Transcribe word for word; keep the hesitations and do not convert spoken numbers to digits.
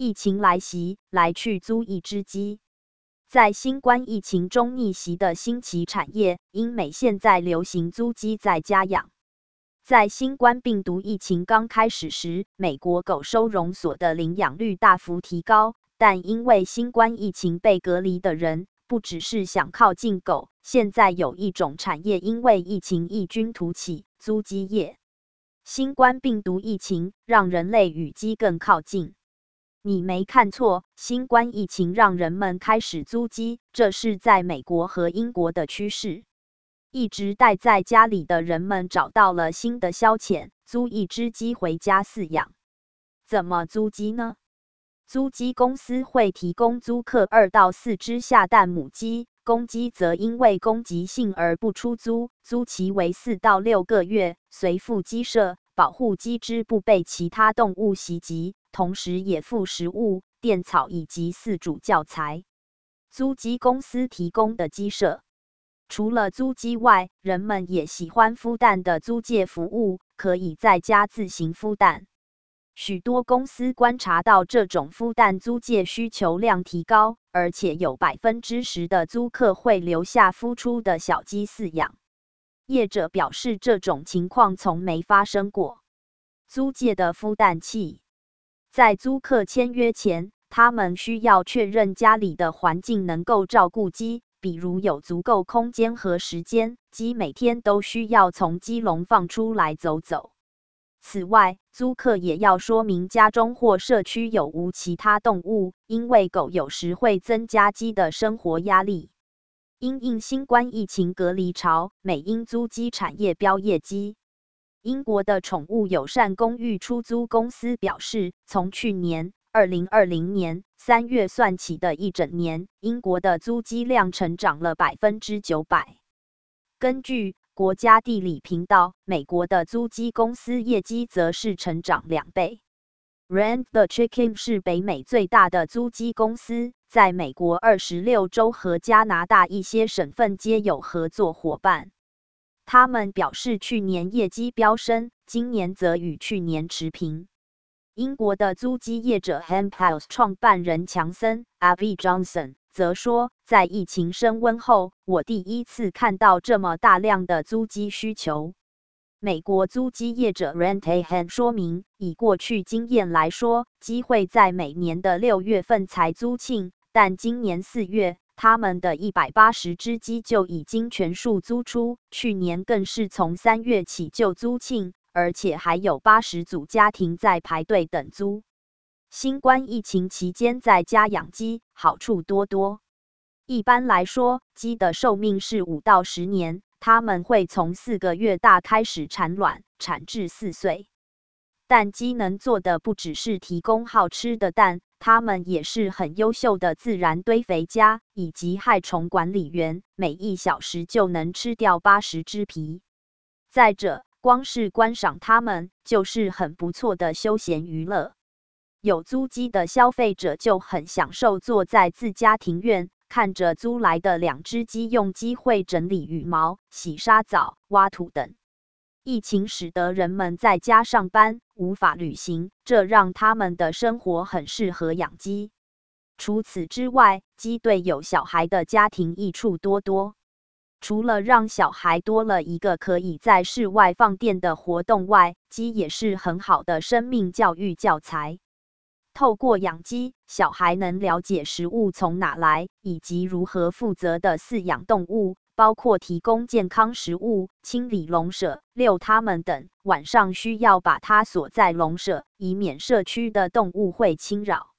疫情来袭，来去租一只鸡。在新冠疫情中逆袭的新奇产业，英美现在流行租鸡在家养。在新冠病毒疫情刚开始时，美国狗收容所的领养率大幅提高，但因为新冠疫情被隔离的人不只是想靠近狗，现在有一种产业因为疫情异军突起，租鸡业。新冠病毒疫情让人类与鸡更靠近。你没看错，新冠疫情让人们开始租鸡，这是在美国和英国的趋势。一直待在家里的人们找到了新的消遣，租一只鸡回家饲养。怎么租鸡呢？租鸡公司会提供租客二到四只下蛋母鸡，公鸡则因为攻击性而不出租，租期为四到六个月，随附鸡舍，保护鸡只不被其他动物袭击，同时也附食物、垫草以及饲主教材。租鸡公司提供的鸡舍，除了租鸡外，人们也喜欢孵蛋的租借服务，可以在家自行孵蛋。许多公司观察到这种孵蛋租借需求量提高，而且有 百分之十 的租客会留下孵出的小鸡饲养。业者表示，这种情况从没发生过。租借的孵蛋器，在租客签约前，他们需要确认家里的环境能够照顾鸡，比如有足够空间和时间，鸡每天都需要从鸡笼放出来走走。此外，租客也要说明家中或社区有无其他动物，因为狗有时会增加鸡的生活压力。因应新冠疫情隔离潮，美英租鸡产业飙业绩。英国的宠物友善公寓出租公司表示，从去年二零二零年三月算起的一整年，英国的租鸡量成长了 百分之九百。根据国家地理频道，美国的租鸡公司业绩则是成长两倍。Rent the Chicken 是北美最大的租鸡公司，在美国二十六州和加拿大一些省份皆有合作伙伴。他们表示，去年业绩飙升，今年则与去年持平。英国的租鸡业者 Hemphouse 创办人强森 Avi Johnson 则说，在疫情升温后，我第一次看到这么大量的租鸡需求。美国租鸡业者 Rent a Hen 说明，以过去经验来说，鸡会在每年的六月份才租罄，但今年四月，他们的一百八十只鸡就已经全数租出，去年更是从三月起就租罄，而且还有八十组家庭在排队等租。新冠疫情期间在家养鸡，好处多多。一般来说，鸡的寿命是五到十年，它们会从四个月大开始产卵，产至四岁。但鸡能做的不只是提供好吃的蛋，它们也是很优秀的自然堆肥家以及害虫管理员，每一小时就能吃掉八十只皮。再者，光是观赏它们就是很不错的休闲娱乐。有租鸡的消费者就很享受坐在自家庭院，看着租来的两只鸡用机会整理羽毛、洗沙澡、挖土等。疫情使得人们在家上班，无法旅行，这让他们的生活很适合养鸡。除此之外，鸡对有小孩的家庭益处多多。除了让小孩多了一个可以在室外放电的活动外，鸡也是很好的生命教育教材。透过养鸡，小孩能了解食物从哪来，以及如何负责的饲养动物，包括提供健康食物、清理笼舍、遛它们等。晚上需要把它锁在笼舍，以免社区的动物会侵扰。